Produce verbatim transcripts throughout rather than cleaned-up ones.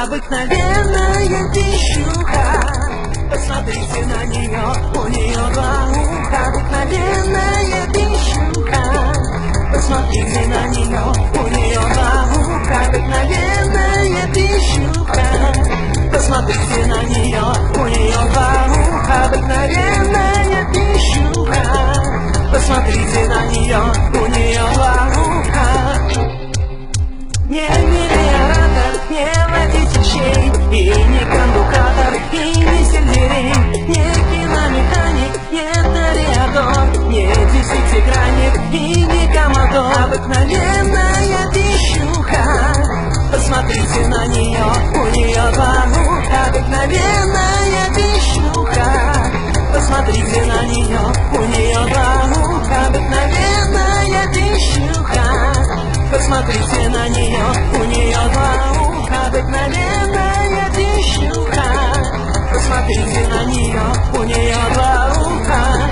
обыкновенная пищуха. Посмотрите на нее, у нее два уха. Обыкновенная пищуха. Посмотрите на нее, у нее два уха. Обыкновенная пищуха. Посмотрите на нее, у нее два уха. Обыкновенная пищуха. Посмотрите на нее, у нее два уха. Не миллиардер, не водитель щей, и не кондуктор, и не сельдерей, не киномеханик, не тореадор, не десятигранник, и не комодор. Обыкновенная пищуха. Посмотрите на нее, у нее два уха. Обыкновенная пищуха. Посмотрите на нее, у нее два уха. Обыкновенная пищуха. Посмотрите на нее, у нее два уха. Обыкновенная пищуха. Посмотрите на нее, у нее два уха.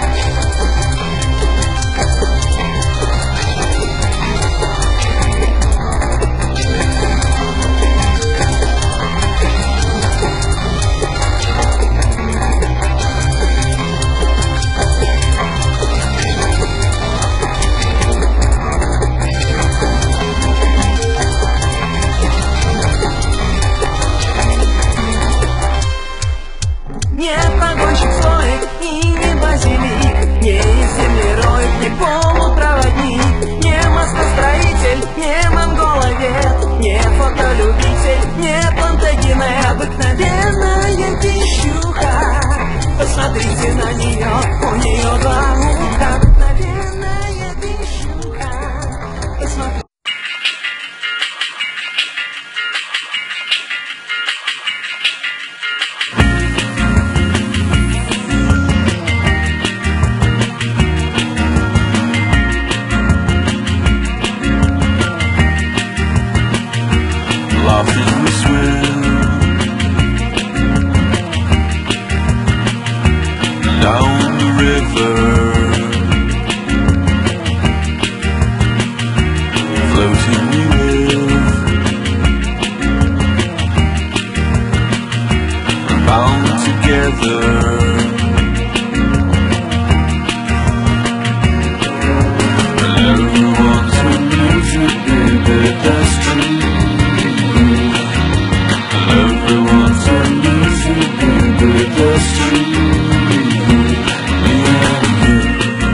Не погонщик стоек и не базилик, не землероид, не полупроводник, не мостостроитель, не монголовед, не фотолюбитель, не плантагенет. Обыкновенная пищуха. Посмотрите на нее, у нее два уха. Обыкновенная пищуха. Посмотрите. Laughing we swim down the river, floating we live, bound together. And everyone's a music, baby, that's true. Everyone's a music, baby, that's true. Me and you.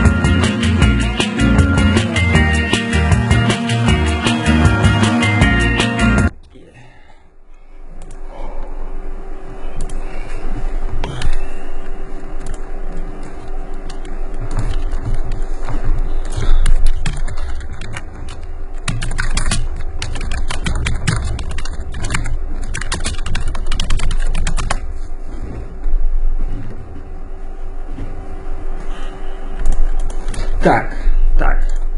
Так, так.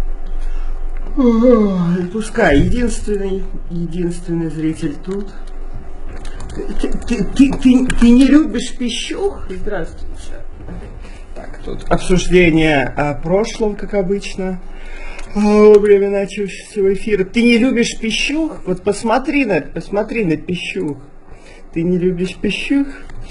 Ой, пускай единственный, единственный зритель тут. Ты, ты, ты, ты, ты не любишь пищух? Здравствуйте. Так, тут обсуждение о прошлом, как обычно. Во время начавшегося эфира. Ты не любишь пищух? Вот посмотри на, посмотри на пищух. Ты не любишь пищух?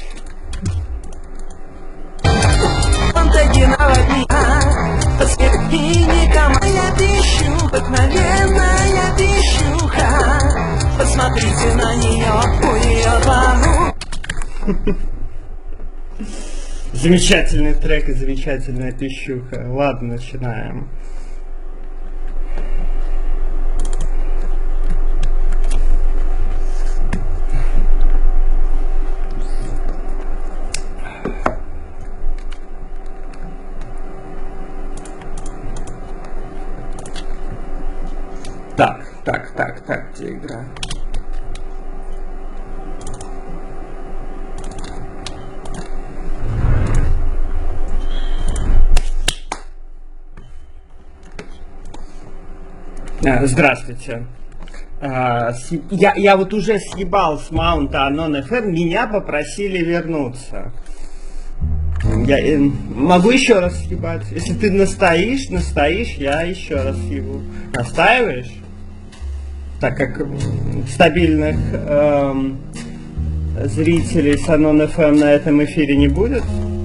И никомая пищуха, обыкновенная пищуха. Посмотрите на нее, у нее два уха. Замечательный трек и замечательная пищуха. Ладно, начинаем. Так, так, так, так, где игра? А, здравствуйте. А, я, я вот уже съебал с Маунта Анон эф эм, меня попросили вернуться. Я э, могу еще раз съебать? Если ты настоишь, настоишь, я еще раз съебу. Настаиваешь? так как стабильных эм, зрителей Санон эф эм на этом эфире не будет.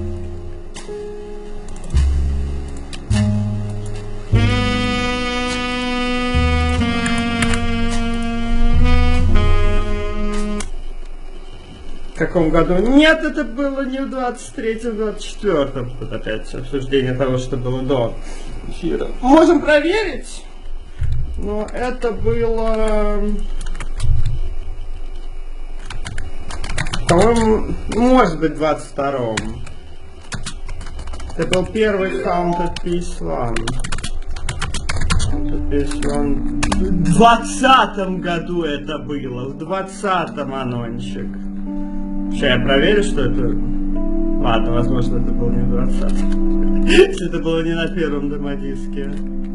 В каком году? Нет, это было не в двадцать третьем, двадцать четвёртом. Тут опять обсуждение того, что было до эфира. Можем проверить. Но это было... По-моему, может быть, в двадцать втором. Это был первый Haunted Peace One. Haunted Peace One. В двадцатом году это было. В двадцатом анончик. Сейчас я проверю, что это... Ладно, возможно, это было не в двадцатом. Если это было не на первом демодиске.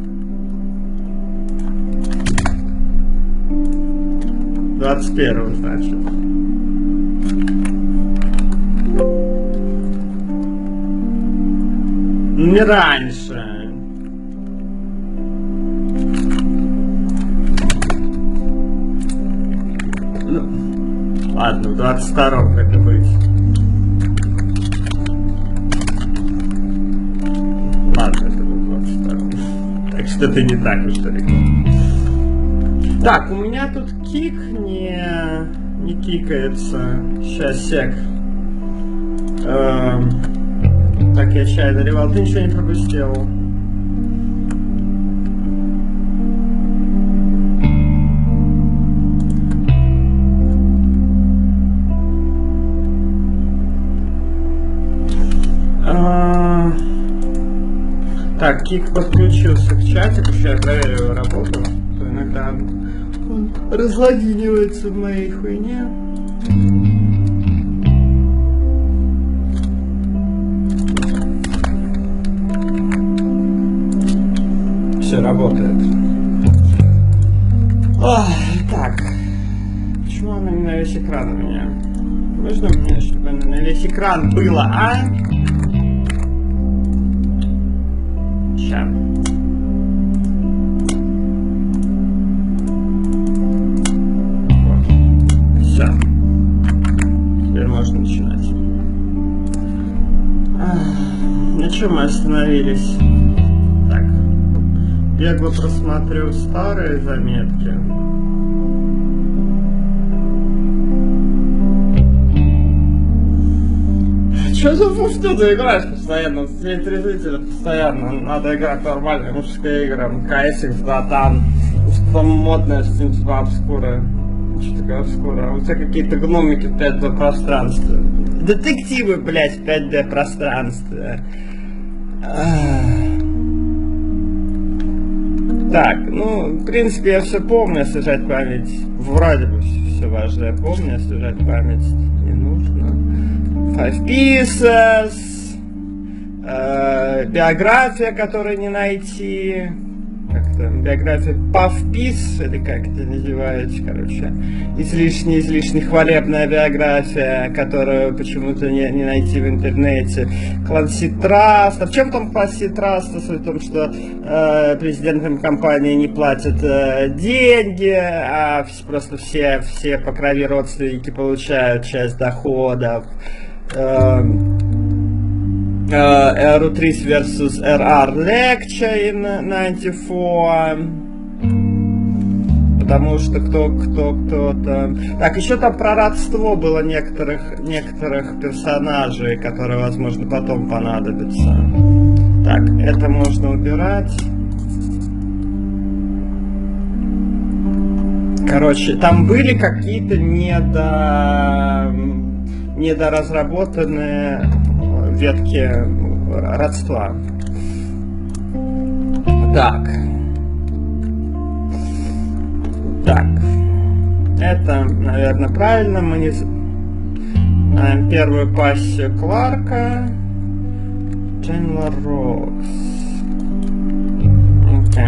двадцать первом, значит. Не раньше. Ну, ладно, в двадцать втором это быть. Ладно, это был двадцать втором. Так что это не так уж далеко. Так, у меня тут кик не, не кикается. Сейчас, сек. Эм, так, я чай доливал. Ты ничего не пропустил. А, так, кик подключился к чатику. Сейчас я проверю его работу. Иногда он разлогинивается в моей хуйне. Все работает. Ох, так. Почему она не на весь экран у меня? Можно мне, чтобы она на весь экран было, а? Сейчас. Все. Теперь можно начинать. На чем мы остановились? Так. Бегло просмотрю старые заметки. Что за фуфту ты играешь постоянно? Тебе трезвителя постоянно. Надо играть нормальные мужские игры. Кайсикс, Датан. Что там модное, что-нибудь типа обскура. Что такое обскура? У тебя какие-то гномики в пять дэ пространстве. Детективы, блять, в пять дэ пространстве. Так, ну, в принципе, я все помню, освежать память. Вроде бы все важное помню, освежать память не нужно. Five Pieces, э, биография, которую не найти. Как там, биография Puff Piece, или как это называется, короче. Излишне, излишне хвалебная биография, которую почему-то не, не найти в интернете. Clancy Trust. А в чем там Clancy Trust? Суть в том, что э, президентам компании не платят э, деньги, а просто все, все по крови родственники получают часть доходов. Э, Uh, Эр три versus эр ар Lecture in девяносто четыре. Потому что кто, кто, кто-то... Так, еще там про родство было некоторых, некоторых персонажей, которые, возможно, потом понадобятся. Так, это можно убирать. Короче, там были какие-то недо... недоразработанные ветки родства. Так. Так. Это, наверное, правильно. Мы не знаем первую пассию Кларка. Chandler Rocks. Окей.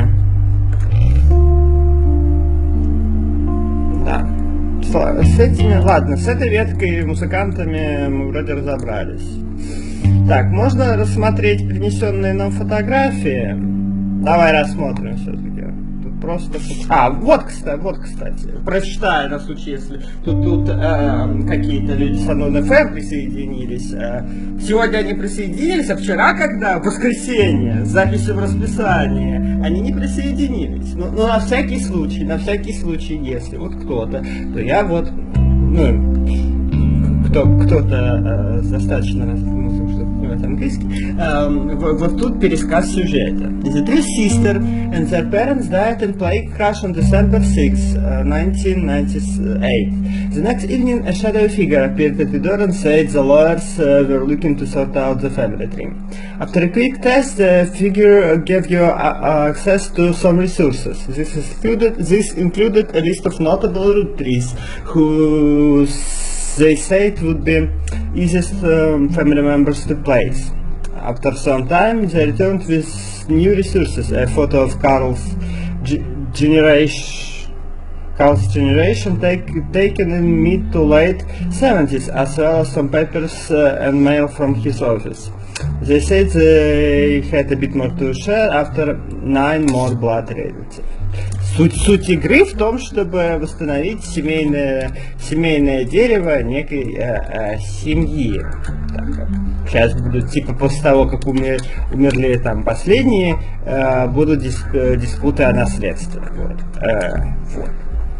Да. С этими, ладно, с этой веткой музыкантами мы вроде разобрались. Так, можно рассмотреть принесенные нам фотографии. Давай рассмотрим все-таки. Тут просто... А, вот, кстати, вот, кстати, прочитаю на случай, если тут, тут э, какие-то люди с Unknown эф эм присоединились. Э, сегодня они присоединились, а вчера, когда в воскресенье, с записью в расписании, они не присоединились. Ну, ну, на всякий случай, на всякий случай, если вот кто-то, то я вот, ну, кто, кто-то э, достаточно размыслил, что понимает английский, э, вот, вот тут пересказ сюжета. The three sisters and their parents died in plane crash on December sixth, uh, nineteen ninety-eight. The next evening, a shadowy figure appeared at the door and said the lawyers uh, were looking to sort out the family tree. After a quick test, the figure gave you uh, access to some resources. This included, this included a list of notable root trees whose they say it would be easiest um, family members to place. After some time, they returned with new resources: a photo of Carl's g generation, Carl's generation take, taken in mid to late seventies, as well as some papers uh, and mail from his office. They said they had a bit more to share after nine more blood relatives. Суть, суть игры в том, чтобы восстановить семейное, семейное дерево некой э, э, семьи. Так, сейчас будут, типа, после того, как умер, умерли там последние, э, будут дис, э, диспуты о наследстве. Вот. Э, вот.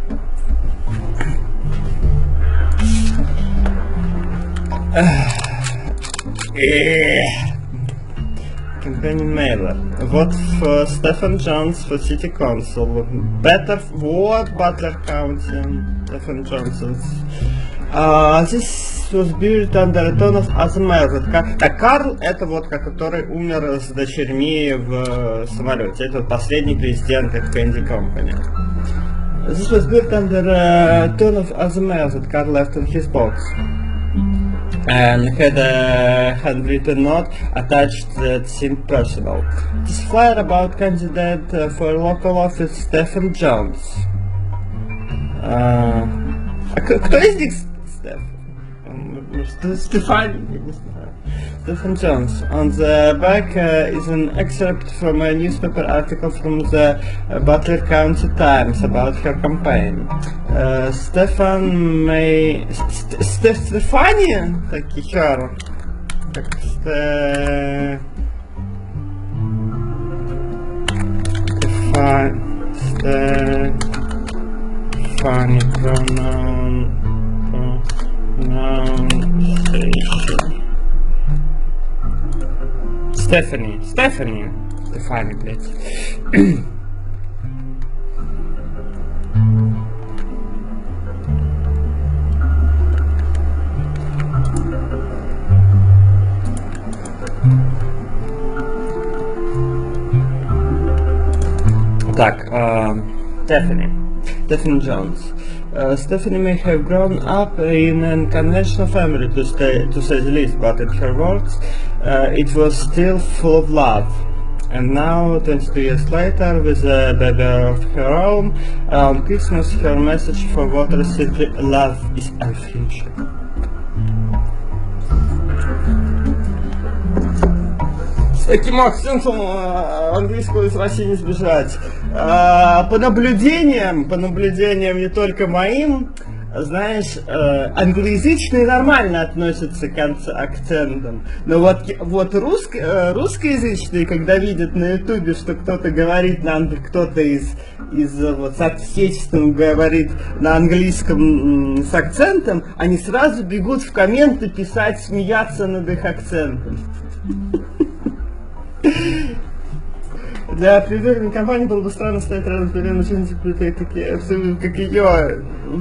Companion mailer. Вот в Stephen Jones for City Council. Better вот Butler County. Stephen Johnson's. Uh, this was built under a ton of other mailers. Так, Карл это вот, который умер с дочерьми в самолете. Это вот последний президент Candy Company. This was built under a ton of other mailers that Carl left in his box. And had a handwritten note attached that seemed personal. This flyer about candidate uh, for local office Stephen Jones. Uh, кто из них Стефан? Стефан? Stephen Jones. On the back uh, is an excerpt from a newspaper article from the uh, Butler County Times about her campaign. Uh, Stefan may... St St Stefania? Таки her. Так, Ste... Stefan... Stefani pronoun... Pronunciation. Stephanie, Stephanie, Стефани, блядь. Так, uh, Stephanie, Stephanie Jones. Uh, Stephanie may have grown up in a conventional family, to, stay, to say the least, but in her words, uh, it was still full of love. And now, twenty-two years later, with a baby of her own, around Christmas, her message for Water is simply "Love is our future." С таким акцентом английского из России не сбежать. По наблюдениям, по наблюдениям не только моим, знаешь, англоязычные нормально относятся к акцентам, но вот, вот русско, русскоязычные, когда видят на ютубе, что кто-то говорит на кто-то из, из вот, соотечественных говорит на английском с акцентом, они сразу бегут в комменты писать, смеяться над их акцентом. Для предвыборной кампании было бы странно стоять рядом с примерно такие абсолютно как ее.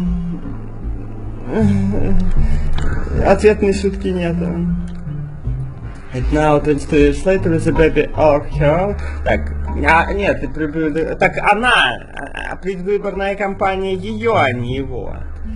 Ответной шутки нет. And now, twenty-two years later, with a baby or her. Так, а, нет, так она, предвыборная кампания ее, а не его.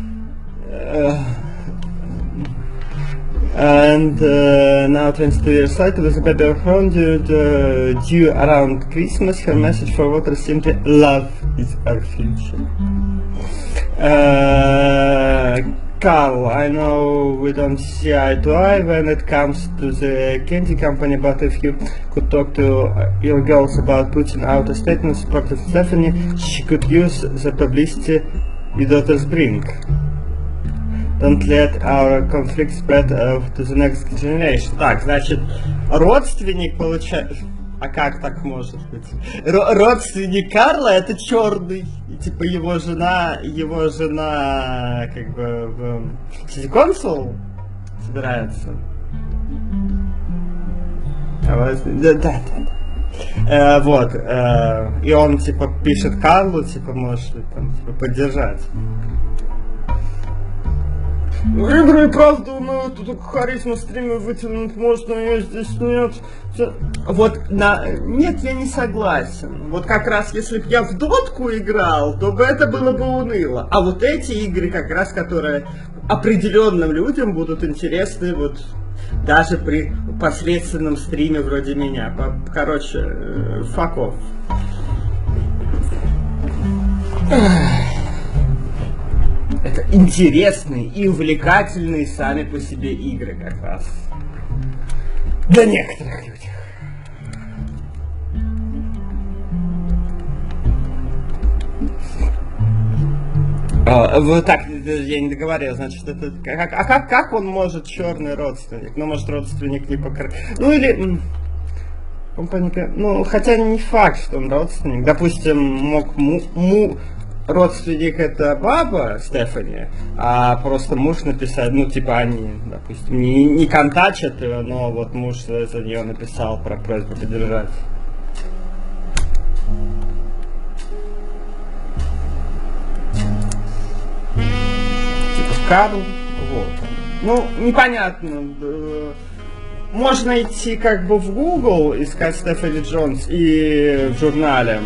And uh, now, twenty-two years later, with a baby of her own, due, uh, due around Christmas, her message for Water is simply "Love is our future." Uh, Carl, I know we don't see eye to eye when it comes to the candy company, but if you could talk to your girls about putting out a statement supporting Stephanie, she could use the publicity your daughters bring. Don't let our conflict spread uh, to the next generation. Так, значит, родственник получает... А как так может быть? Р- родственник Карла это черный. И, типа его жена, его жена как бы в City Council собирается. Да, да, да. Э, вот. Э, и он типа пишет Карлу, типа может там типа, поддержать. Игры и правда умеют, тут харизму стриме вытянуть можно, ее здесь нет. Вот, на... нет, я не согласен. Вот как раз, если бы я в дотку играл, то бы это было бы уныло. А вот эти игры, как раз, которые определенным людям будут интересны, вот, даже при посредственном стриме вроде меня. Короче, fuck off. Это интересные и увлекательные сами по себе игры как раз. Для некоторых людей. А, вот так, я не договорил, значит, это... Как, а как, как он может черный родственник? Ну, может, родственник не покр... Ну, или... Компания... Ну, хотя не факт, что он родственник. Допустим, мог му... му... Родственник это баба Стефани, а просто муж написал, ну типа они, допустим, не, не контачат ее, но вот муж за нее написал про просьбу поддержать. Типа Карл, вот. Ну, непонятно. Можно идти как бы в Google, искать Стефани Джонс и в журнале.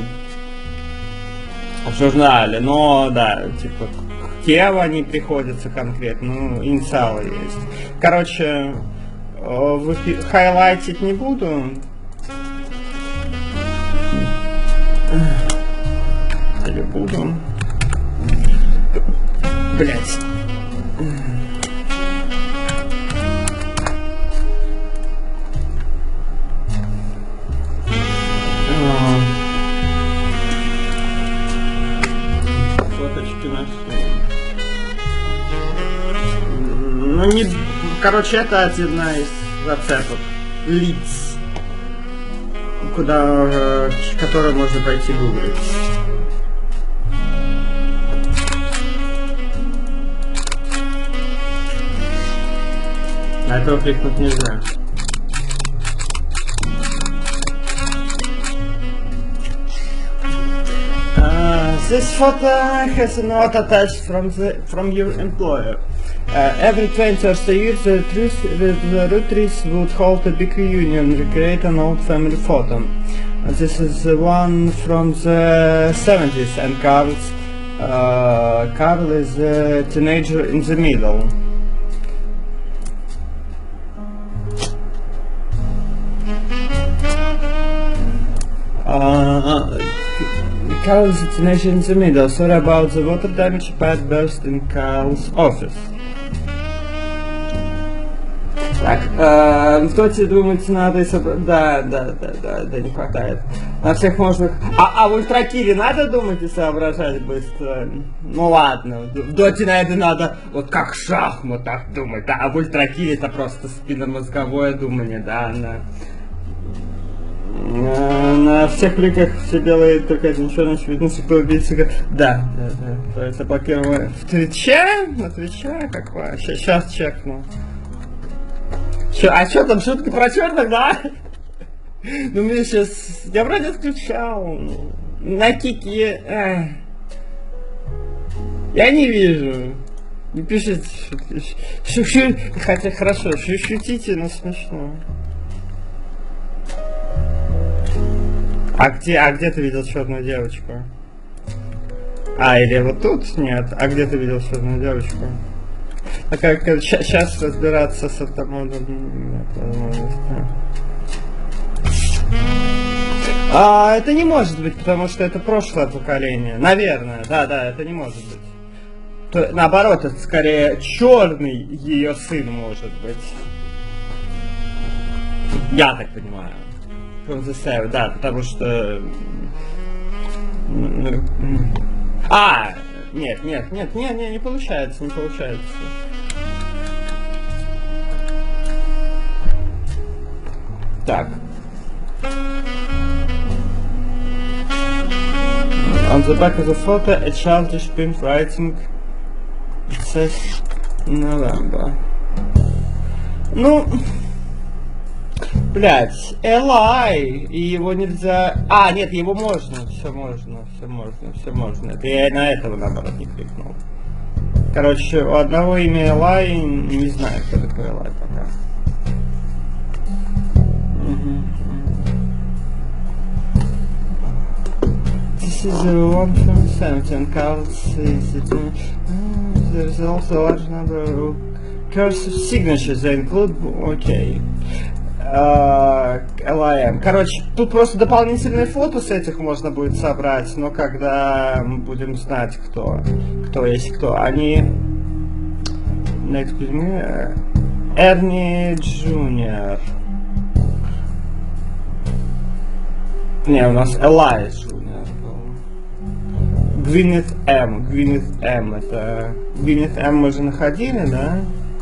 В журнале, но да, типа кем они приходятся конкретно, ну, инициалы есть. Короче, выпи- хайлайтить не буду. Или буду. Блять. Ну не... Короче, это одна из зацепок. Лиц. Куда... Э, которые можно пойти гуглить. На этого кликнуть нельзя. Uh, this photo has a note attached from the from your employer. Uh, every twenty or so years, the truth, the, the Rutris would hold a big reunion and recreate an old family photo. Uh, this is the one from the seventies, and Carl's uh, Carl is a teenager in the middle. Uh, Carl is a teenager in the middle. Sorry about the water damage. Pipe burst in Carl's office. Так, э, в доте, думаете, надо и собрать... Да, да, да, да, да, не хватает. На всех можно... А, а в ультракире надо думать и соображать быстро? Ну ладно, в доте на это надо вот как в шахматах думать, да, а в ультракире это просто спинномозговое думание, да, на... На, на всех кликах все белые, только один черный, видно, что убийца. Да, да, да, то есть заблокировали. В Твиче? На Твиче? Какое? Сейчас чекну. Чё, а что там, шутка про черных, да? Ну мне сейчас... Я вроде отключал. На кике... Эх. Я не вижу. Не пишите шутки. Шу -шу... Хотя хорошо, шу шутите, но смешно. А где, а где ты видел черную девочку? А, или вот тут? Нет. А где ты видел черную девочку? А как сейчас разбираться с автомобилем? Нет возможности. А, это не может быть, потому что это прошлое поколение. Наверное, да, да, это не может быть. То, наоборот, это скорее черный ее сын может быть. Я так понимаю. From the Seven, да, потому что... А, нет, нет, нет, нет, не, не получается, не получается. Так. On the back of the photo, a childish print writing. It says November. Ну, блять, Элай, и его нельзя... А, нет, его можно, все можно, все можно, все можно. Это я на этого, наоборот, не кликнул. Короче, у одного имя Элай, не знаю, кто такой Элай пока. This is the one from seventeen cards. There's also a large number of cursive signatures. They include... Окей. эл ай эм. Короче, тут просто дополнительные фото с этих можно будет собрать, но когда мы будем знать, кто, кто есть кто. Они... Next with me. Эрни Джуниор. Не, у нас Элай Джуниор был. Гвинет М. Гвинет М. Это... Гвинет М мы же находили, да?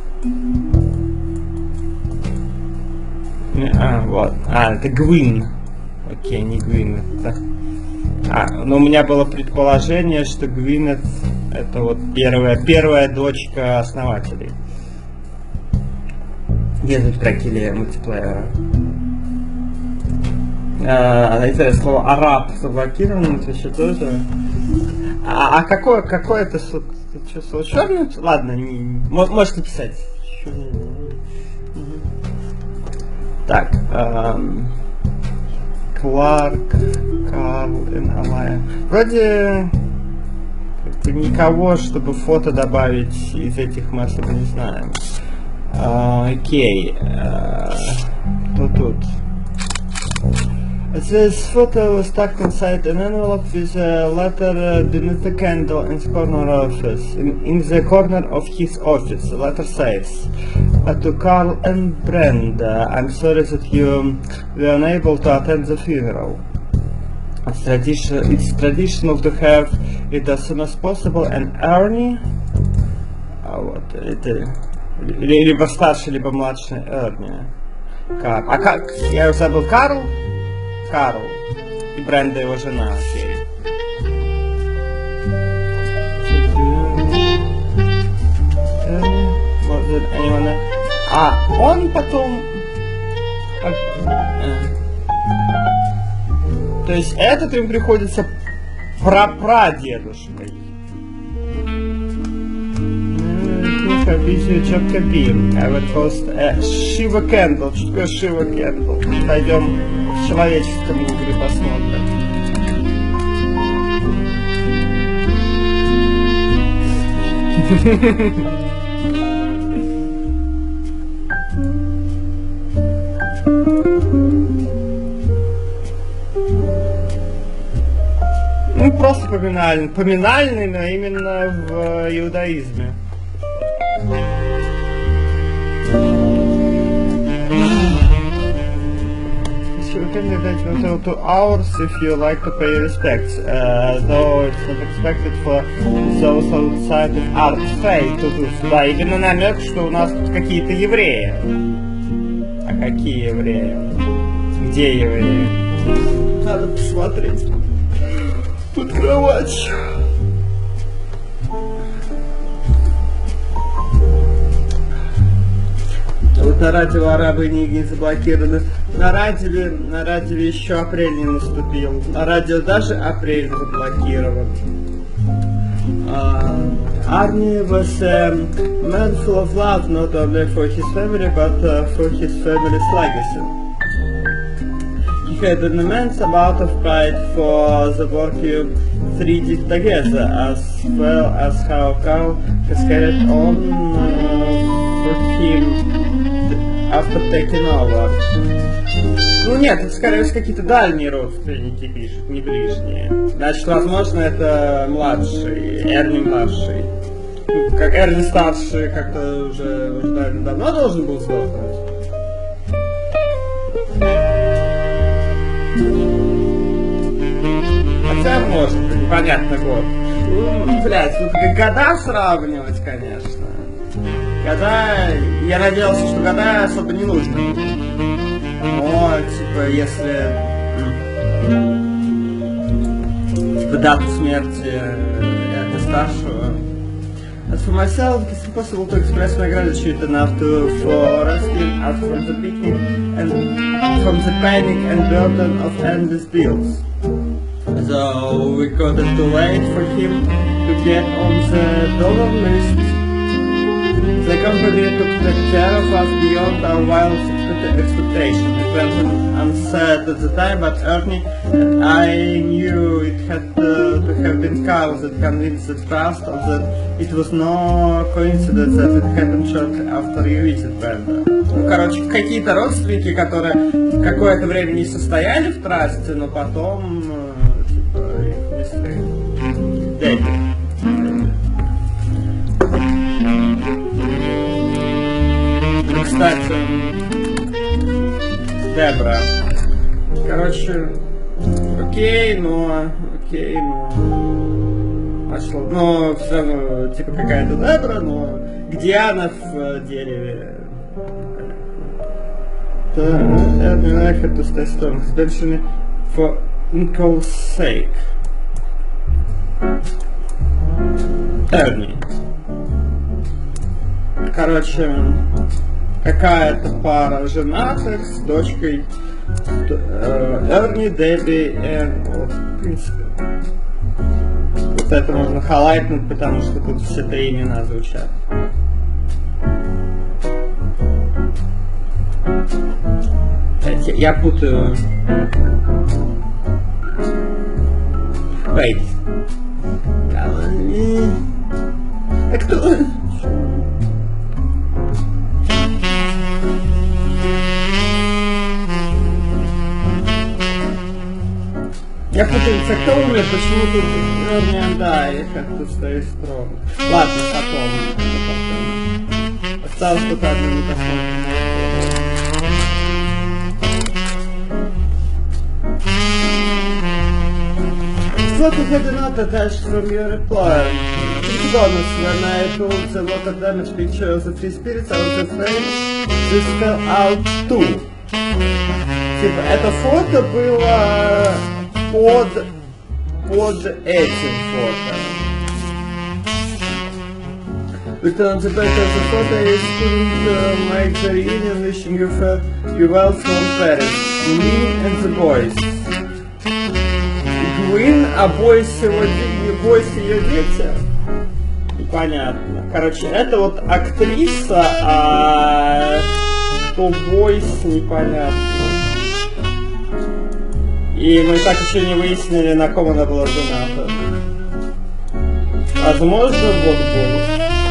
А, вот. А, это Гвин. Окей, не Гвин. Это... А, но у меня было предположение, что Гвинет это вот первая, первая дочка основателей. Где-то трекили мультиплеера. А, знаете, слово араб заблокировано, это еще тоже. А, а какое, какое это слово? Черный? Ладно, не, можете писать. Так, эм, Кларк, Карл, Алая. Вроде никого, чтобы фото добавить из этих мы особо не знаем. Uh, окей, uh, кто тут? This photo was stuck inside an envelope with a letter uh, beneath the candle in the corner office. In, in the corner of his office, the letter says, uh, to Carl and Brenda, I'm sorry that you were unable to attend the funeral. It's, tradition, it's traditional to have it as soon as possible, and Ernie, а вот это, либо старший, либо младший Эрни. Кар. А как? Я уже забыл, Карл? Карл. И Бренда его жена, окей. А, он потом... То есть этот им приходится прапрадедушкой. I would post a Shiva Candle. Что такое Shiva Candle? Пойдем в человеческом угле посмотрим. Ну, просто поминальный, поминальный, но именно в иудаизме. You can do that until two hours if you like to pay respects, uh, though it's not expected for those outside of art faith to do. Да, именно намек, что у нас тут какие-то евреи. А какие евреи? Где евреи? Надо посмотреть. Под кровать. Вот на радио арабы не заблокированы. На радио, на радио еще апрель не наступил. На радио даже апрель заблокирован. Arnie was a man full of love, not only for his family, but uh, for his family's legacy. He had an immense amount of pride for the work you three did together, as well as how Carl has carried on uh, for him after taking over. Ну нет, это скорее всего какие-то дальние родственники пишут, не ближние. Значит, возможно, это младший, Эрни младший. как Эрни старший как-то уже, уже наверное, давно должен был сдохнуть. Хотя может, непонятно год. Ну, блядь, тут года сравнивать, конечно. Года... Я надеялся, что года особо не нужно. Но, типа, если... Типа, дату смерти Эрни старшего... As for myself, it's impossible to express my gratitude enough to for rescuing us from the picnic and from the panic and burden of endless bills. So we got it too late for him to get on the dollar list. The company took care of us beyond our wildest expectations. It went unsaid at the time, but Ernie and I knew it had uh, to have been Carl that convinced the trust of that it was no coincidence that it happened shortly after you visit Brenda. Ну, короче, какие-то родственники, которые какое-то время не состояли в трасте, но потом э, типа, их внесли. Дэйби. Кстати, Дебра. Короче, окей, но... Окей, но... Пошло. Но все равно, типа, какая-то Дебра, но... Где она в дереве? Ernie and I had to stay strong, especially for Nicole's sake. Ernie. Короче, какая-то пара женатых с дочкой Эрни, Дебби и... Вот, в принципе. Вот это можно хайлайтнуть, потому что тут все три имена звучат. Я, я путаю. Wait. А кто? Я путался, кто умер, почему тут Ernie and I have to stay strong. Ладно, потом. потом. Осталось только одно не посмотрим. What we had not attached from your reply. To be honest, when I told the water damage picture of the free spirits, I was afraid this fell out too. Типа, это фото было под, под этим фото. Return the back of the photo is couldn't uh, make the reunion wishing you, you well from Paris. Me and the boys. Гвин, а бойс сегодня, бойс ее дети. Непонятно. Короче, это вот актриса, а то бойс непонятно. И мы так еще не выяснили, на ком она была жената. Возможно, вот бойс.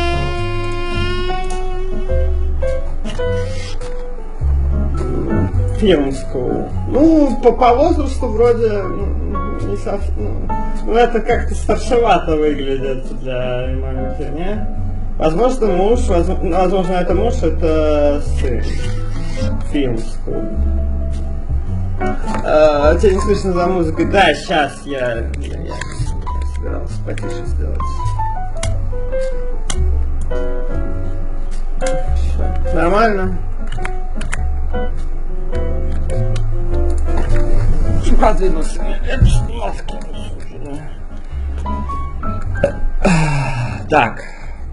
Film School. Ну, по, по возрасту вроде не совсем. Ну, это как-то старшевато выглядит для маленьких, не? Возможно, муж, возможно, возможно, это муж, это сын. Film School. А, тебя не слышно за музыкой. Да, сейчас я, я, я, я собирался потише сделать. Все. Нормально? Продвинулся. Так.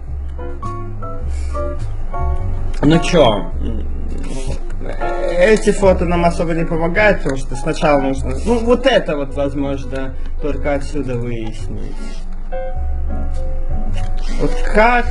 Ну чё? Эти фото нам особо не помогают, потому что сначала нужно... Ну, вот это вот, возможно, только отсюда выяснить. Вот как...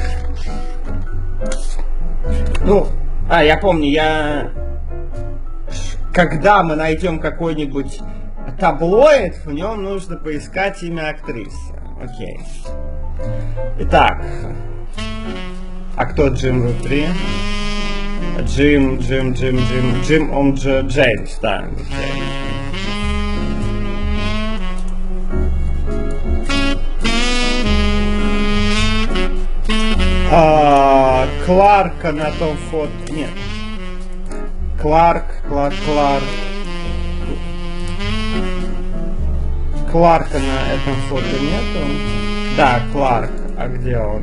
Ну, а, я помню, я... Когда мы найдем какой-нибудь таблоид, в нем нужно поискать имя актрисы. Окей. Итак. А кто Джим внутри? Джим, Джим, Джим, Джим, Джим, он же Джеймс, да. Окей. А, Кларка на том фото. Нет. Кларк, Кларк, Кларк. Кларка на этом фото нету. Да, Кларк. А где он?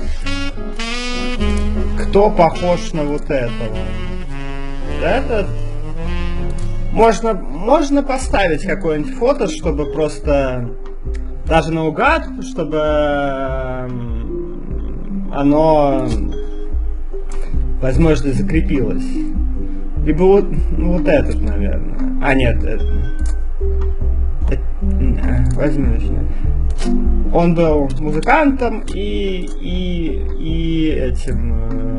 Кто похож на вот этого? Этот? Можно, можно поставить какое-нибудь фото, чтобы просто даже наугад, чтобы оно, возможно, закрепилось. Либо вот, ну, вот этот, наверное. А, нет, это... это... возьми начни. Он был музыкантом и, и, и этим...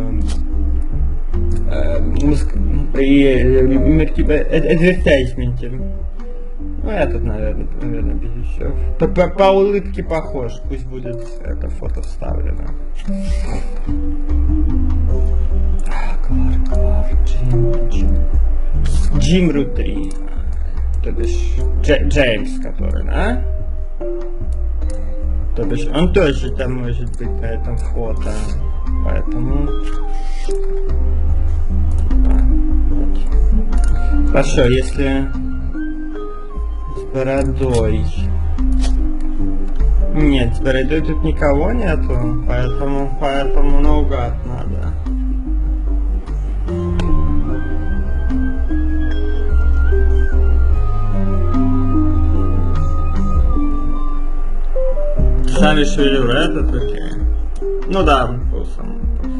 Э, музык... при адвертайзменте. Ну, этот, наверное, наверное, без еще. По, по, по улыбке похож. Пусть будет это фото вставлено. Кларк, Кларк, Джим, Джим. Джим Рутри. То бишь Дж, Джеймс, который, да? То бишь он тоже там может быть на этом фото. Поэтому... Хорошо, если с бородой. Нет, с бородой тут никого нету, поэтому, поэтому наугад надо. Сами шевелюры, этот окей. Ну да, был сам.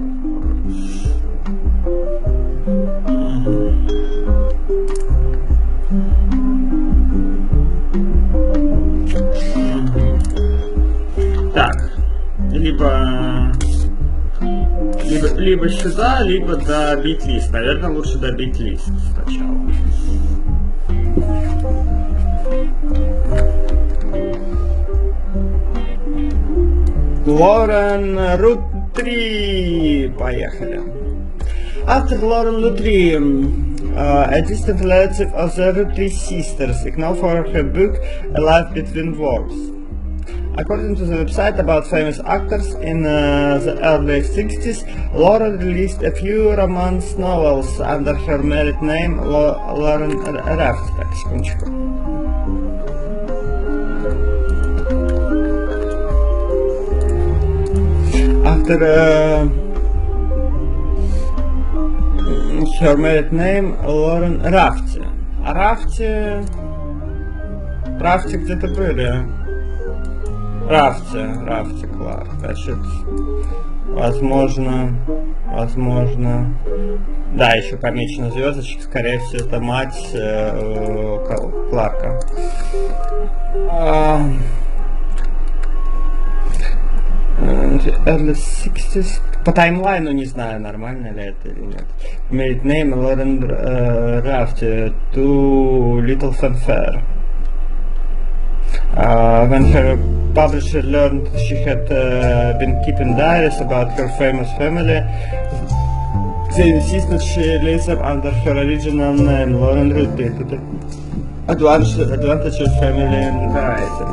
Так, либо, либо, либо сюда, либо добить лист. Наверное, лучше добить лист сначала. Лорен Рутри, поехали. After Lauren Rutri, uh, a distant relative of the Rutri sisters, known for her book A Life Between Worlds. According to the website about famous actors in uh, the early sixties, Lauren released a few romance novels under her married name Lo Lauren Raft. Так, секундочку. After uh, her married name Lauren Рафти. А Рафти... Рафти где-то были. Рафти, Рафти, Кларк. Значит, возможно, возможно... Да, еще помечена звездочка, скорее всего, это мать э, Кларка. Uh, early sixties. По таймлайну не знаю, нормально ли это или нет. Married name Lauren uh, Rafti to Little Fanfare. Uh, when her publisher learned she had uh, been keeping diaries about her famous family, they insisted she release them under her original name, Lauren Rutri, to the advantage of family and writing.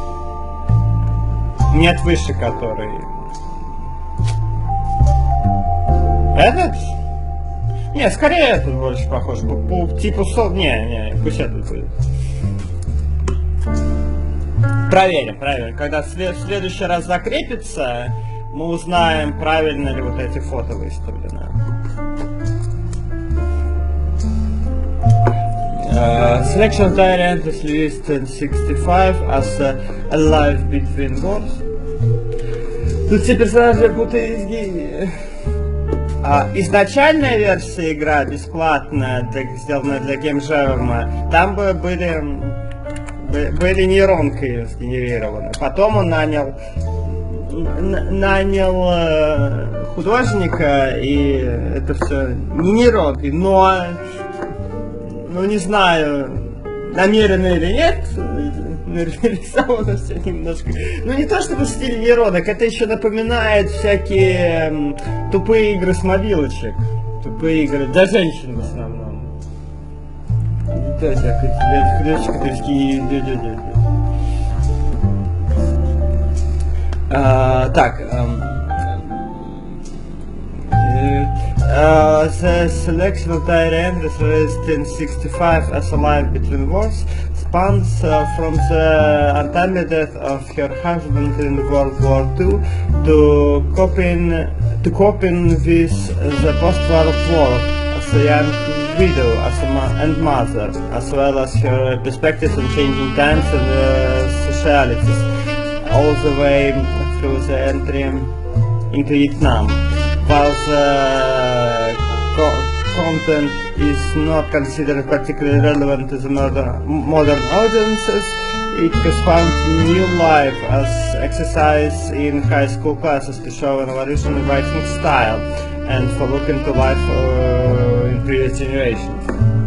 Нет выше который. Этот? Не, скорее этот больше похож. По, по типу сол... Не, не, пусть этот будет. Проверим, проверим. Когда в след... следующий раз закрепится, мы узнаем, правильно ли вот эти фото выставлены. Uh, selection of diary entries released in sixty-five as uh, A Life Between Worlds. Тут все персонажи будто из гения. А, изначальная версия игры, бесплатная, для, сделанная для геймжевма, там бы были, были нейронки сгенерированы. Потом он нанял, нанял э, художника, и это все не нейронки, но, ну не знаю, намеренно или нет, нарисовано все немножко. Ну не то чтобы в стиле нейронок, это еще напоминает всякие м, тупые игры с мобилочек. Тупые игры для женщин в основном. Так, Uh, the selection of diary entries released in sixty-five as a life between wars spans uh, from the untimely death of her husband in World War Two to coping to coping with the post-war war as a young widow as a ma and mother, as well as her perspectives on changing times and uh, socialities, all the way through the entry into Vietnam. While the co content is not considered particularly relevant to the modern, modern audiences, it has found new life as exercise in high school classes to show an evolution in writing style and for looking to life uh, in previous generations.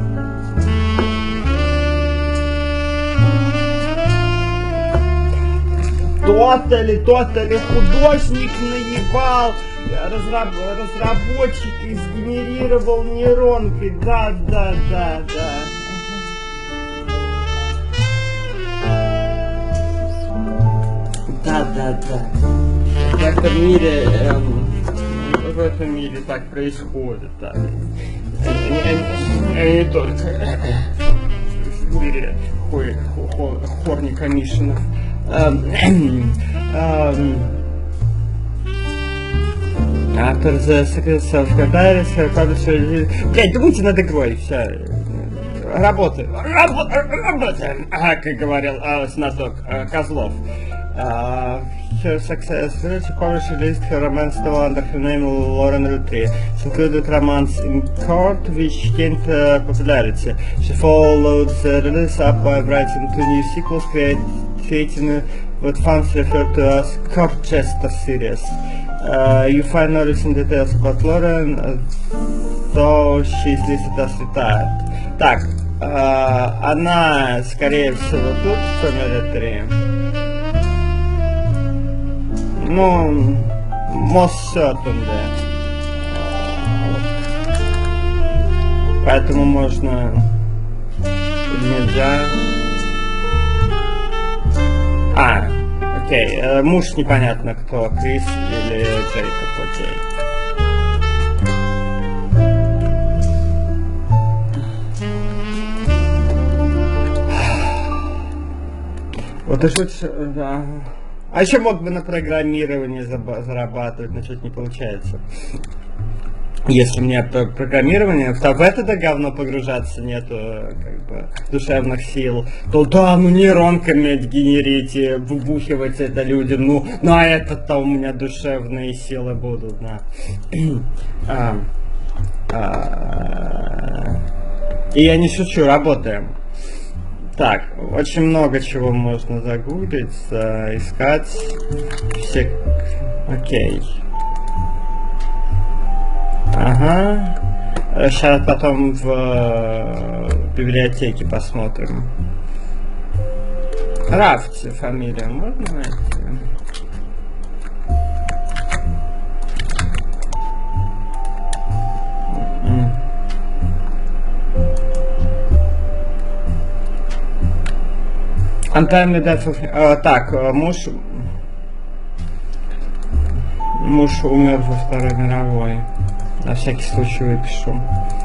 Тот-то ли, тот-то ли художник наебал, разраб разработчик и сгенерировал нейронкой, да, да, да, да. Да, да, да. В этом мире, эм, в этом мире так происходит, да. А не только в мире Хорника Мишина. Автор The Secrets of Diaries, publisher... Блять, думайте над игрой, все. Работаем, работаем, как говорил знаток Козлов. Her success she published released her romance novel under her name Lauren Rutry. It included romance in court, which gained uh, popularity. She followed the release up by writing two new sequels, create, creating what fans refer to as Corchester series. Uh, you find no recent details about Lauren, uh, though she is listed as retired. Так, uh, она, скорее всего, тут в номере три. Ну, most certainly. Поэтому можно... Нельзя... А, окей. Э, муж непонятно кто, Крис или Джейкоб, окей. Вот и что... Да. А еще мог бы на программировании зарабатывать, но что-то не получается. Если мне программирование, то в это-то говно погружаться нету как бы душевных сил, то да, ну нейронками генерите, выбухивать это людям, ну на это-то у меня душевные силы будут, да. а, а, и я не шучу, работаем. Так, очень много чего можно загуглить, э, искать. Все... Окей. Ага. Сейчас потом в э, библиотеке посмотрим. Рафти фамилия можно найти? Untimely Death of... А, так, муж... Муж умер во Второй мировой. На всякий случай выпишу.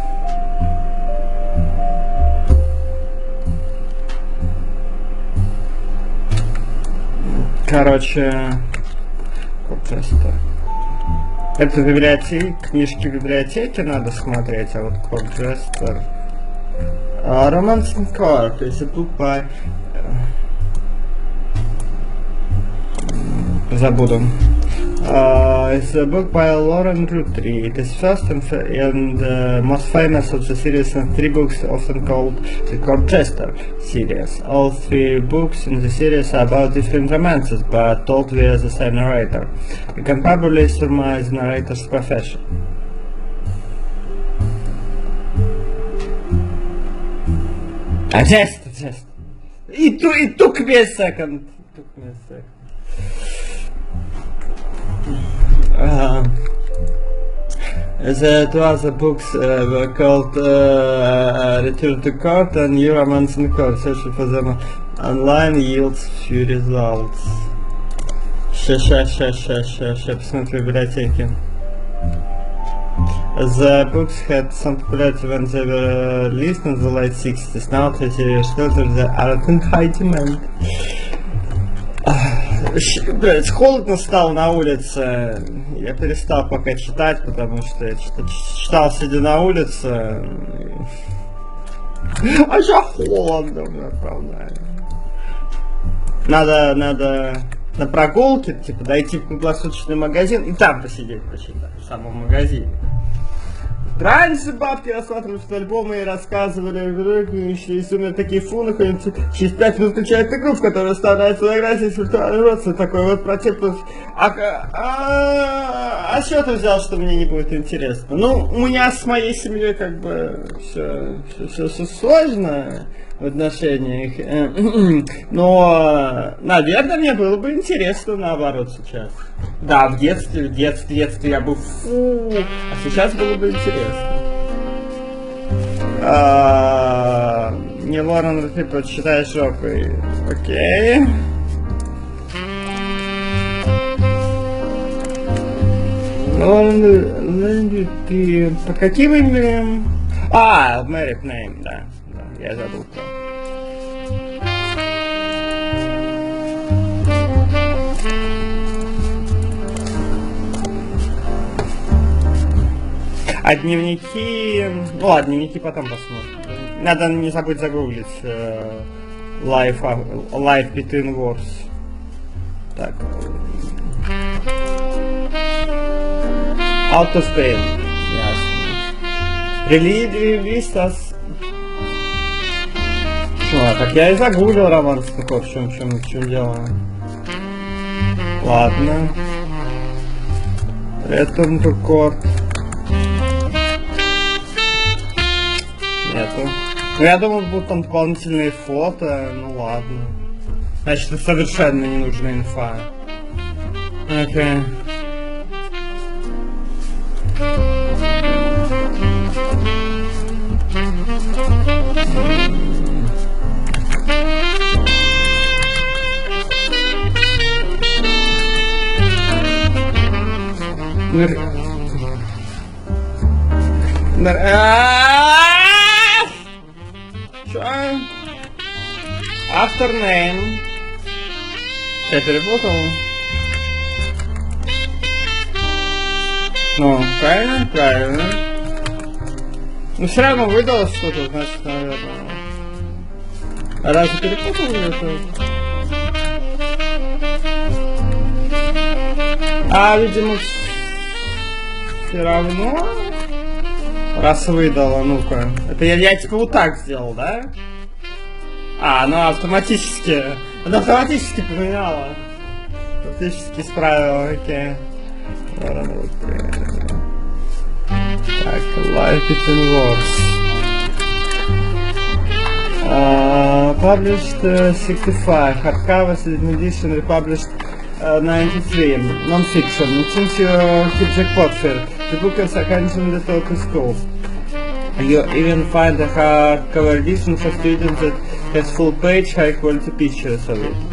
Короче... Корчестер. Это в библиотеке, книжки в библиотеке надо смотреть, а вот Корчестер... Uh, Romance in Court is a book by... Забуду. Uh, it's a book by Lauren Rutry. It is first and, and uh, most famous of the series, and three books often called the Corchester series. All three books in the series are about different romances, but told via the same narrator. You can probably surmise the narrator's profession. Uh, just, just. It, it took me a second. It took me a second. Uh, the two other books uh, were called uh, Return to Court and New Romance in Court. Searching for them online yields few results. Ща, ща, ща, ща, ща, ща, посмотрю в библиотеке. The books had some popularity when they were released in the late sixties. Now they shelter the art in high demand. Блять, холодно стало на улице. Я перестал пока читать, потому что я читал, сидя на улице. А сейчас холодно, мне правда. Надо, надо на прогулке, типа, дойти в круглосуточный магазин и там посидеть, почитать, в самом магазине. Раньше бабки рассматривают альбомы и рассказывали, что если у меня такие фуны, через пять минут включают игру, в которой вставляют фотографии с виртуальной родственной, такой вот протест. А, а, а что ты взял, что мне не будет интересно? Ну, у меня с моей семьей как бы все, все, все, все сложно в отношениях, но, наверное, мне было бы интересно наоборот сейчас. Да, в детстве, в детстве, в детстве я был фу, а сейчас было бы интересно. А, не, Лорен, ты прочитаешь жопой. Окей. Лорен, ты по каким именем? А, Мэри Нейм, да. Да, я забыл. А дневники... Ну ладно, дневники потом посмотрим. Надо не забыть загуглить uh, Life, Life Between Wars. Так. Out of Pain. Ясно. Релиз as... А, так я и загуглил роман Стахов, в чем, в чем, в чем дело. Ладно. Return to Court. Нету. Ну я думал, будут там дополнительные фото, ну ладно. Значит, это совершенно не нужна инфа. Окей. Okay. After name. Я перепутал. Ну, правильно, правильно. Ну все равно выдалось что-то, значит, наверное. А разве перепутал или это? А, видимо, все равно. Раз выдала, ну-ка. Это я, я типа вот так сделал, да? А, ну автоматически. Она автоматически поменяла. Автоматически исправила, окей. Так, Life Between Wars. Uh, published uh, sixty-five, hardcover, second edition, republished uh, ninety-three, non-fiction. Since you hit jackpot fair, the book is occasionally taught to school. You even find a hardcover edition for students that has full-page, high-quality pictures of it.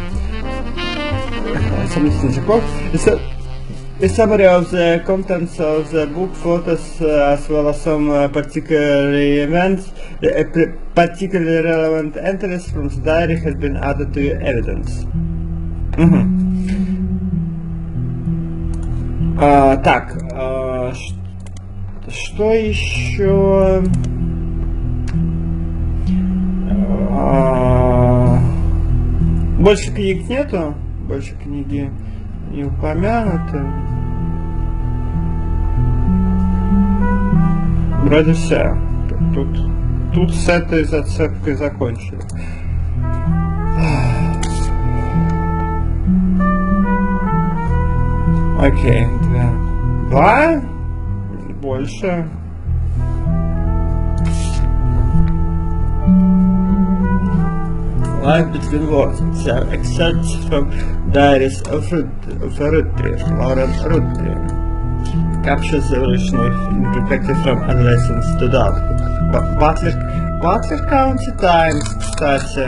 It's a, a summary of the contents of the book, photos, uh, as well as some uh, particular events, uh, particularly relevant entries from the diary has been added to your evidence. Mm-hmm. uh, так, uh, что еще? Uh, больше книг нету, больше книги не упомянуты. Вроде все. Тут, тут с этой зацепкой закончили. Окей, два. Два? Больше. Life Between Wars, excerpts from Diaries of Rutri, Lauren Rutri, captures the evolutionary perspective from adolescence to adulthood. Butler, Butler County Times, кстати,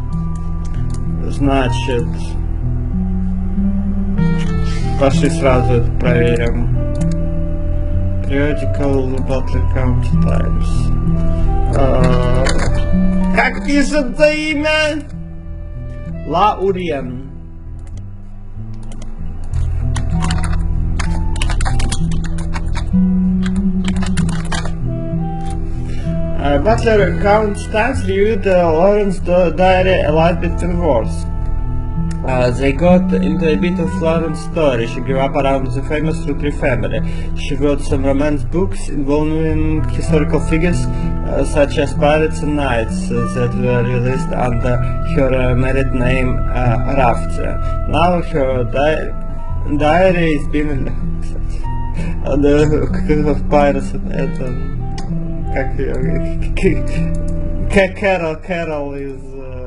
значит, пошли сразу это проверим. Periodical Butler County Times. А, как пишется имя? Лаурен. Uh, Butler County Times reviewed uh, Lauren's diary A Life Between Wars. Uh, they got into a bit of Lauren's story. She grew up around the famous Rutry family. She wrote some romance books involving historical figures uh, such as pirates and knights uh, that were released under her uh, married name uh, Rafta. Now her di diary is being... of pirates это... как ее... Кэрол, Кэрол из...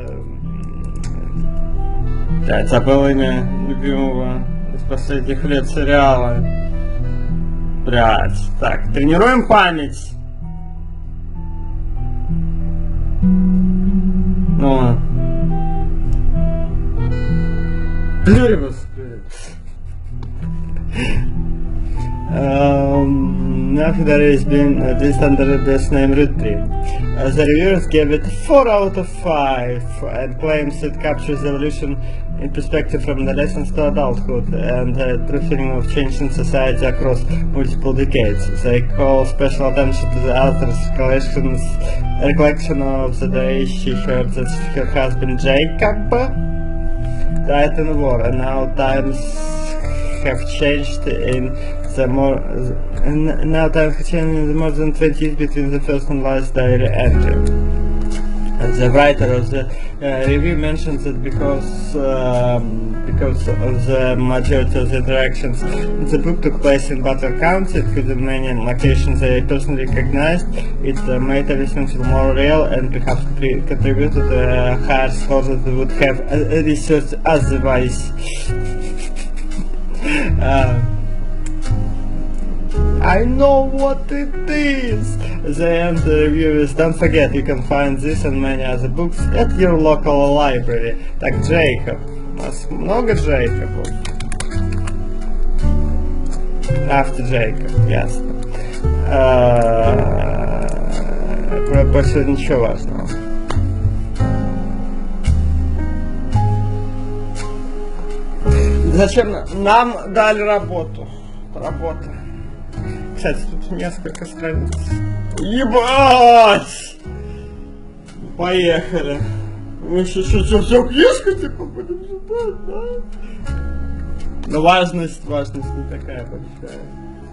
Да, забыл имя любимого из последних лет сериала. Блять. Так, тренируем память. Ну. Плюрибус. Um, after that has been uh, released under the name Rutry. Uh, the reviewers gave it four out of five and claims it captures evolution in perspective from the lessons to adulthood and a uh, true feeling of change in society across multiple decades. They call special attention to the author's collections, recollection of the day she heard that her husband Jacob died in the war, and now times have changed in the more now times have changed in the more than twenty years between the first and last diary entry. The writer of the uh, review mentions that because um, because of the majority of the interactions the book took place in Butler County, with many locations they personally recognized, it uh, made everything feel more real and perhaps contributed to the higher scores that we would have uh, researched otherwise. uh, I know what it is! The end reviewers, don't forget you can find this and many other books at your local library. Так, Джейкоб. У нас много Джейкобов. After Джейкоб, ясно. Больше ничего важного. Зачем нам дали работу? Работа. Кстати, тут несколько страниц. Ебать! Поехали. Мы еще что, все книжку типа будем читать, да? Но важность, важность не такая большая.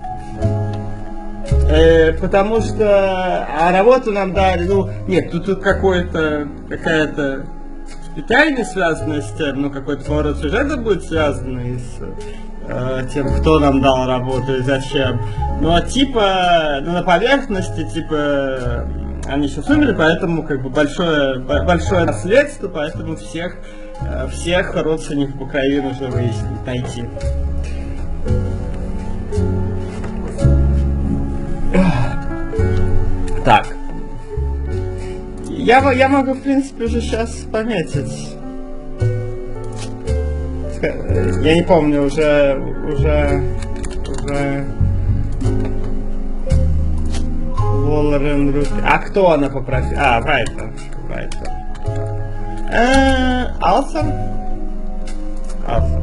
Э, потому что а работу нам дали, ну, нет, тут, тут какой-то, какая-то деталь не связанная с тем, ну, какой-то поворот сюжета будет связанный с э, тем, кто нам дал работу и зачем. Ну, а типа, ну, на поверхности, типа, они сейчас умерли, поэтому, как бы, большое, большое наследство, поэтому всех, э, всех родственников по крови нужно выяснить, найти. Так. Я, я могу, в принципе, уже сейчас пометить. Я не помню, уже... Уже... Уже... Воллерен Рут... А кто она по профессии? А, Брайтон. Брайтон. Алсом? Алсом.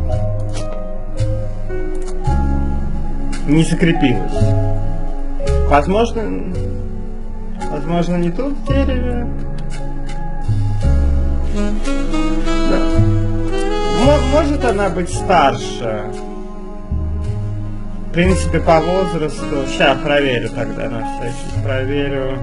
Не закрепилась. Возможно... Возможно, не тут в дереве. Да. Может она быть старше. В принципе, по возрасту. Сейчас проверю тогда на всякий. Проверю.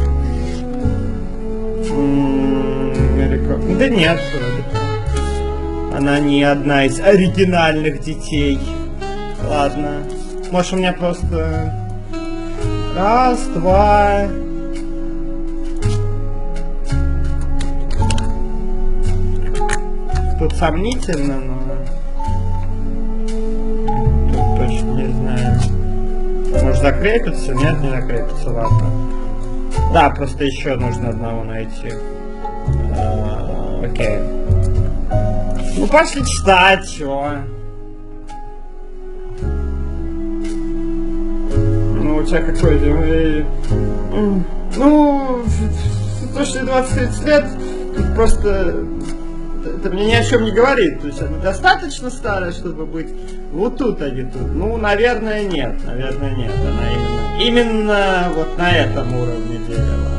М-м, да нет, вроде. Она не одна из оригинальных детей. Ладно. Может, у меня просто... Раз, два... Тут сомнительно, но... Тут точно не знаю. Может закрепится? Нет, не закрепится, ладно. Да, просто еще нужно одного найти. А, окей. Ну пошли читать, чё. Ну у тебя какой-то... э, м, Ну, то, что двадцать лет, тут просто... Это мне ни о чем не говорит. То есть она достаточно старая, чтобы быть вот тут, а не тут. Ну, наверное, нет. Наверное, нет. Она именно, именно вот на этом уровне делала.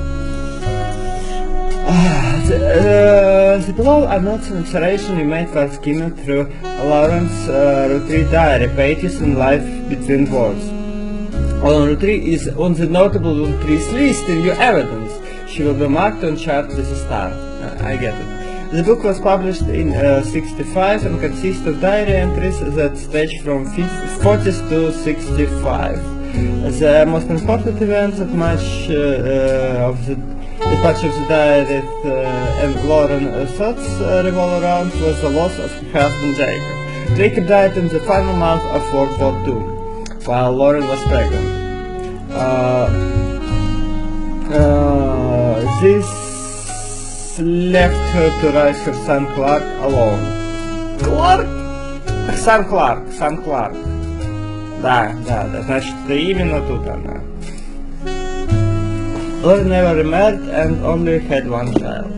The, uh, the below are notes and observations we made while skimming through Lauren's uh, Route diary, pages and life between words. On Route is on the notable Route list in your evidence. She will be marked on chart with a star. Uh, I get it. The book was published in uh, sixty-five and consists of diary entries that stretch from forties to sixty-five. The most important events that much uh, uh, of the that much of the diary that uh, and Lauren uh, thoughts uh, revolve around was the loss of her husband Jacob. Jacob died in the final month of World War Two, while Lauren was pregnant. Uh, uh, this left her to raise her son Clark alone. Clark? Сан Кларк, Сан Кларк. Да, да, да, значит, именно тут она. Lauren never remarried and only had one child.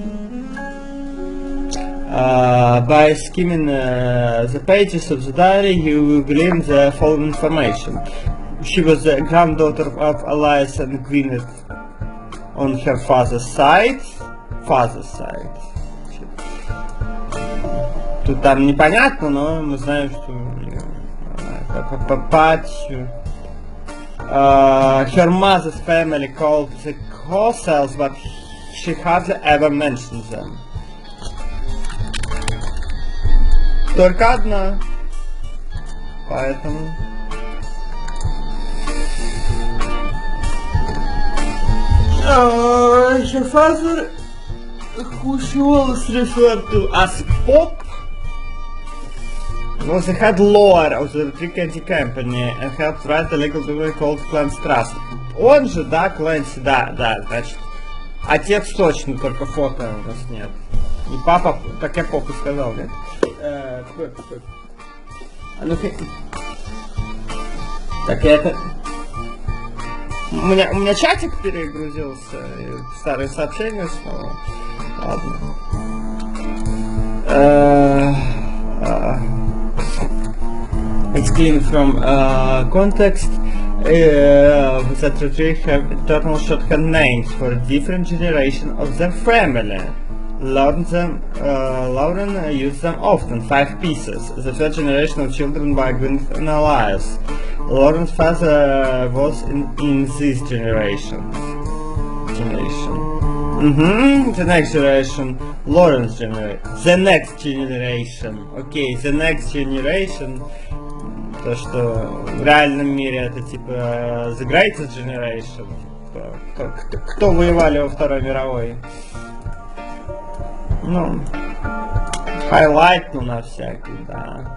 Uh, by skimming uh, the pages of the diary, you will glean the following information. She was the granddaughter of Elias and Gwyneth on her father's side. Father's side. Тут там непонятно, но мы знаем, что папать. Uh, her mother's family called the Cossells, but she hardly ever mentioned them. Только одна. Поэтому... Uh, her father, who she always referred to as Pop, was the head lawyer of the Trickenty Company and helped write a legal document called Clancy Trust. Он же, да, Clancy, да, да, значит, отец точно, только фото у нас нет. И папа, как я Попу сказал, нет? Э, какой, какой? А ну-ка. Так, я это... У меня, у меня чатик перегрузился, старые сообщения снова. Ладно. Uh, uh, it's clean from uh, context uh, that the three have eternal shorthand names for different generations of their family. Lauren, them, uh, Lauren uh, used them often, five pieces. The third generation of children by Gwyneth and Elias. Lauren's father was in, in this generation. Generation. Mm-hmm. The next generation. Lauren's generation. The next generation. Okay, the next generation. То, что в реальном мире это типа The Greatest Generation. Кто, кто, кто воевали во Второй мировой? Ну, хайлайт, ну, на всякий, да.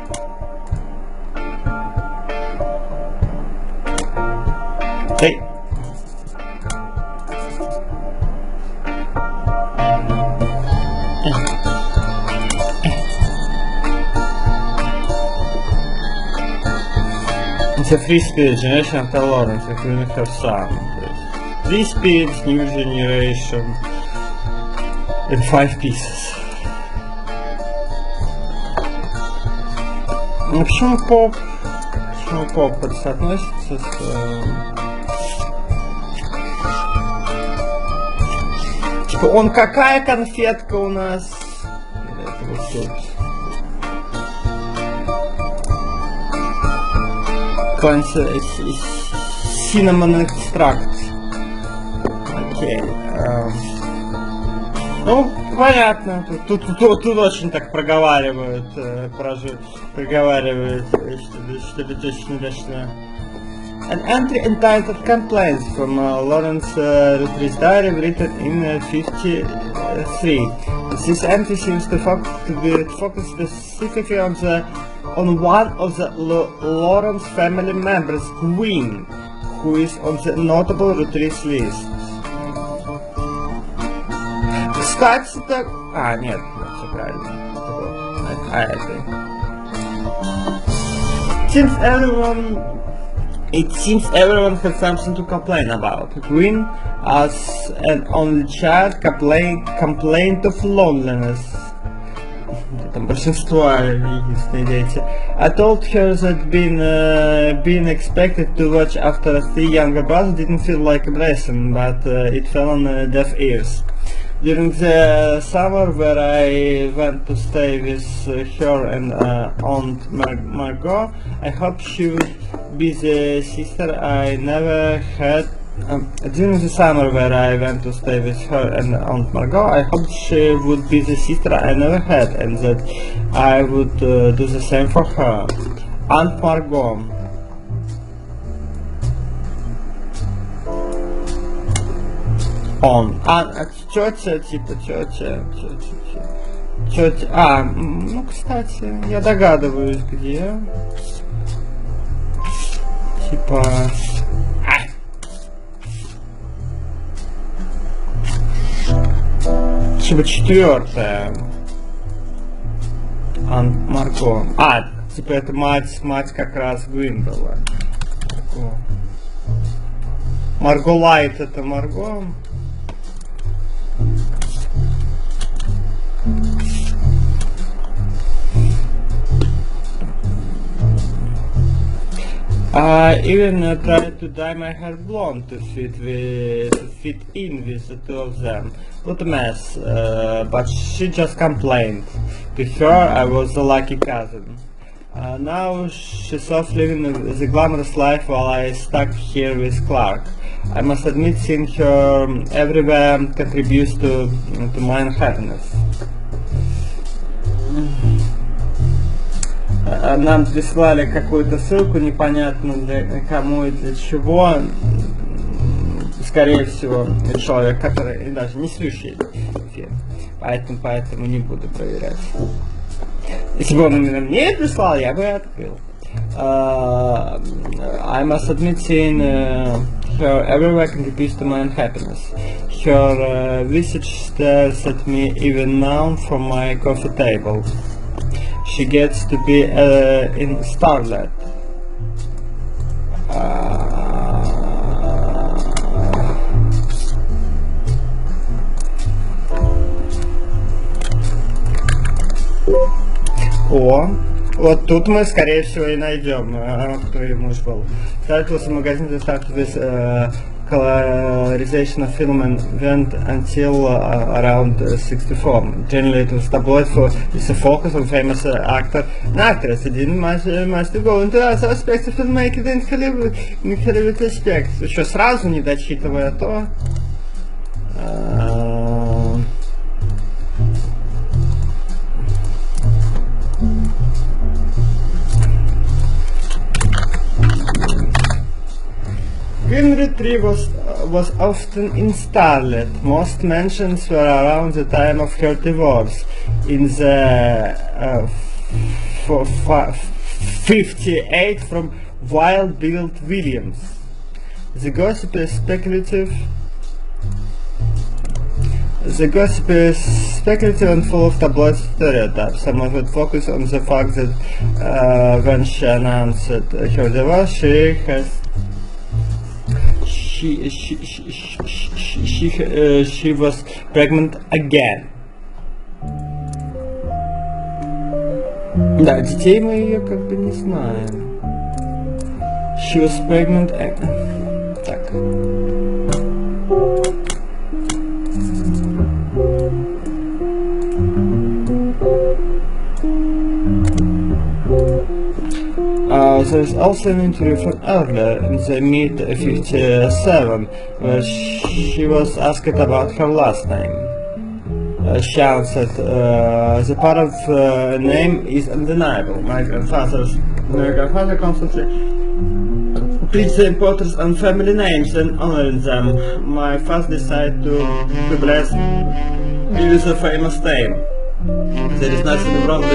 Hey. It's a free spirit generation after Lawrence, including her son. Free spirits, new generation, in five pieces. Ну, почему поп? Почему поп соотносится с... Типа, он какая конфетка у нас? Это вот тут. Cinnamon extract. Окей. Okay. Ну, понятно. Тут, тут, тут, тут очень так проговаривают, э, прожи, проговаривают, чтобы, чтобы точно дошло. An entry entitled Complaints from uh, Lawrence uh, Rutledge's diary written in uh, fifty-three. This entry seems to, fo to be focused specifically on the on one of the L Lawrence family members, Gwyn, who is on the notable Rutledge list. Кстати, так... А, нет, все правильно. А, это... Since everyone It seems everyone had something to complain about. Gwyn, as an only child, complain, complained of loneliness. Там большинство единственные дети. I told her that being, uh, being expected to watch after three younger brothers didn't feel like a blessing, but uh, it fell on uh, deaf ears. During the summer where I went to stay with uh, her and uh, Aunt Mar Margot, I hoped she would be the sister I never had. Um, during the summer where I went to stay with her and Aunt Margot, I hoped she would be the sister I never had and that I would uh, do the same for her. Aunt Margot. Он. А, а тетя, типа тетя, тетя, тетя. А, ну, кстати, я догадываюсь, где. Типа. А. Типа четвертая. Ант Марго. А, типа это мать, мать как раз Gwyn была. Марго. Марго Лайт это Марго. I even uh, tried to dye my hair blonde to fit with, to fit in with the two of them. What a mess, uh, but she just complained. To her, I was a lucky cousin. Uh, now she's off living the glamorous life while I stuck here with Clark. I must admit, seeing her everywhere contributes to, to my unhappiness. Нам прислали какую-то ссылку, непонятно для кому и для чего. Скорее всего, человек, который даже не слушает эфир. Поэтому, поэтому не буду проверять. Если бы он именно мне прислал, я бы открыл. Uh, I must admit, seeing uh, her everywhere contributes to my unhappiness. Her uh, visage stares at me even now from my coffee table. She gets to be uh, in starlet. Uh, О, вот тут мы, скорее всего, и найдем, кто ее муж был. Titles magazine that started with uh, colorization of film and went until uh, around uh, sixty-four. Generally, it was tabloid for with a focus on famous uh, actor and actress. It didn't much, uh, much to go into other aspects of filmmaking in Hollywood, in Hollywood aspects. Еще сразу не дочитывая то. Uh, Gwynrydri was, uh, was often in starlet. Most mentions were around the time of her divorce, in the uh, fifty-eight from Wild Bill Williams. The gossip is speculative. The gossip is speculative and full of tabloid stereotypes. Some of it focus on the fact that uh, when she announced her divorce, she has She, she, she, she, she, uh, she was pregnant again. Да, детей мы ее как бы не знаем. She was pregnant again. Так. Uh, there is also an interview from earlier in the mid fifty-seven where she was asked about her last name. Uh, she answered, uh, the part of uh, name is undeniable. My grandfather's my grandfather constantly preached the importance on family names and honoring them. My father decided to, to bless me with a famous name. There is nothing wrong with